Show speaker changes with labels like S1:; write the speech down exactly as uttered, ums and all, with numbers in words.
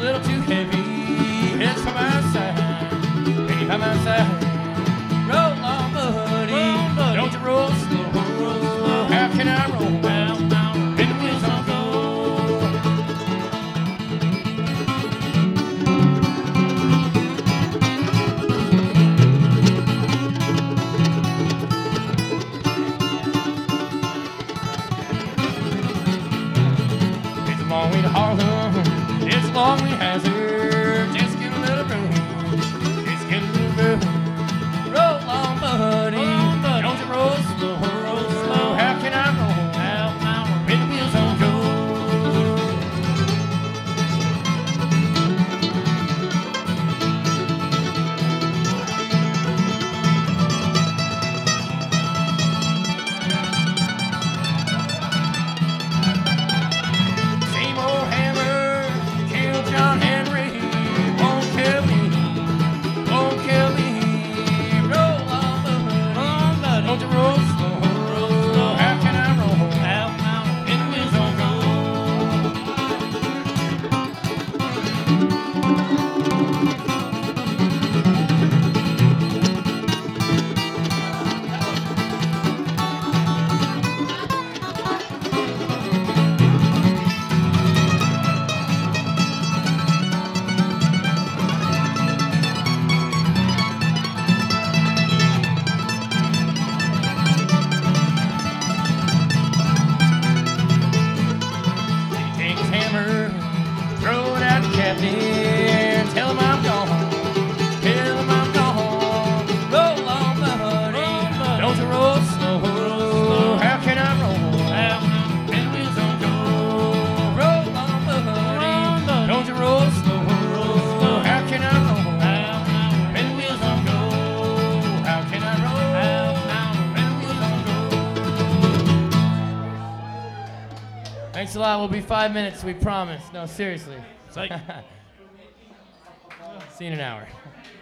S1: little too heavy. It's from outside, baby, from outside. Roll on, buddy.
S2: Roll on, buddy.
S1: Don't you roll slow. How can I roll?
S2: Well, now,
S1: When the wheels don't go. It's a long way to Harlem. It's a long way to Hazard. Just give a little room. Just give a little room. Roll on, buddy.
S2: Roll on, buddy.
S1: Don't you roll slow.
S2: Roll slow.
S1: How can I roll?
S2: well, now,
S1: When the wheels don't go. Same old hammer, kill John Henry. Won't kill me, won't kill me. Roll on, buddy.
S2: roll on, buddy.
S1: Don't you roll slow. How can I roll?
S2: Well, now,
S1: When the wheels don't go. Take his hammer, throw it at the captain. Tell him I'm gone. Tell him I'm gone. Roll on, buddy.
S2: Roll on, buddy.
S1: Don't you roll slow.
S2: slow.
S1: How can I roll?
S2: well, now,
S1: When the wheels don't go. Roll on, buddy.
S2: roll on, buddy.
S1: Don't you roll slow.
S2: slow.
S1: How can I roll?
S2: well, now,
S1: When the wheels don't go. How can I roll?
S2: well, now,
S1: When the wheels don't go. Thanks a lot. We'll be five minutes. We promise. No, seriously.
S2: Psych.
S1: See you in an hour.